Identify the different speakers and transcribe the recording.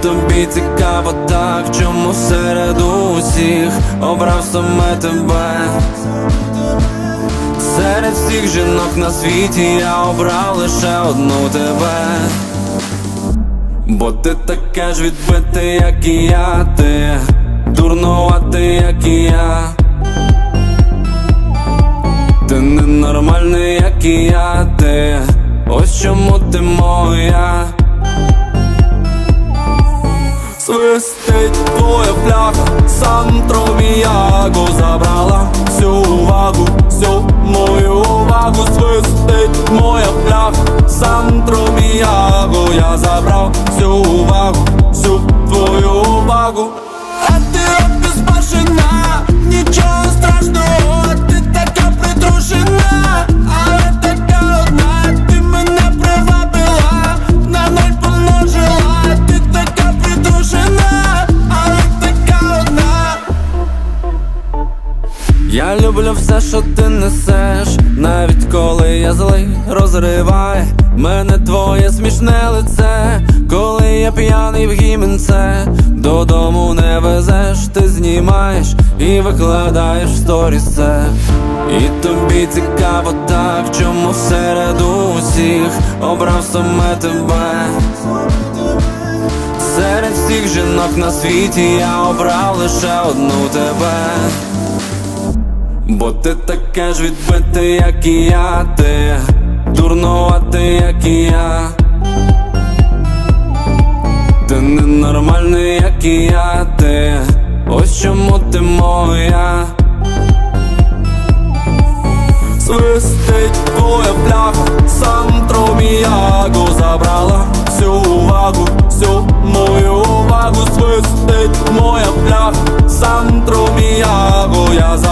Speaker 1: тобі цікаво так, чому серед усіх обрав саме тебе. Серед всіх жінок на світі я обрав лише одну тебе. Бо ти таке ж відбите, як і я, ти дурнуватий, як і я. Ти ненормальний, як і я, ти ось чому ти моя. Свистить твоя пляха, Сантро Міяго забрала всю увагу, всю мою увагу. Свистить моя пляха, Сантро Міяго, я забрав всю увагу, всю твою увагу. А ти обезбашена, нічого страшного, ти така притрушена, але така одна. Ти мене привабила, на ноль помножила. Ти така притрушена, але така одна. Я люблю все, що ти несеш, навіть коли я злий. Розривай мене твоє смішне лице, коли я п'яний в гімнце. Додому не везеш, ти знімаєш і викладаєш в сторіс це. І тобі цікаво так, чому серед усіх обрав саме тебе. Серед всіх жінок на світі я обрав лише одну тебе. Бо ти таке ж відбите, як і я, ти дурнуватий, як і я. Ти ненормальний, як і я, ти ось чому ти моя. Свистить твоя пляха, Сантро Міяго забрала всю увагу, всю мою увагу. Свистить моя пляха, Сантро Міяго, я